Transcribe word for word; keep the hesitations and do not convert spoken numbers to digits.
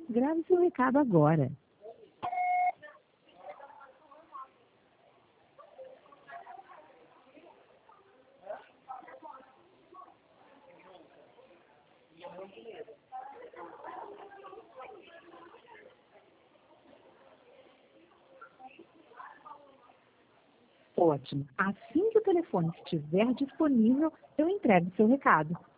Grave seu recado agora. Ótimo. Assim que o telefone estiver disponível, eu entrego seu recado.